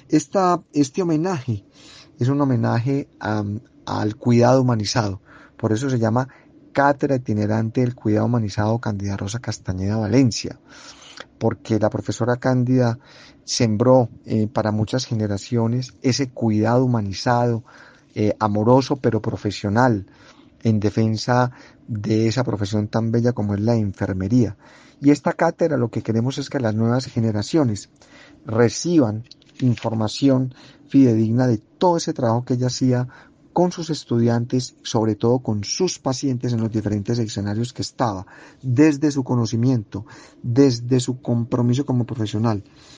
Este homenaje es un homenaje al cuidado humanizado. Por eso se llama Cátedra Itinerante del Cuidado Humanizado Cándida Rosa Castañeda Valencia, porque la profesora Cándida sembró para muchas generaciones ese cuidado humanizado, amoroso pero profesional, en defensa de esa profesión tan bella como es la enfermería. Y esta cátedra lo que queremos es que las nuevas generaciones reciban información fidedigna de todo ese trabajo que ella hacía con sus estudiantes, sobre todo con sus pacientes en los diferentes escenarios que estaba, desde su conocimiento, desde su compromiso como profesional.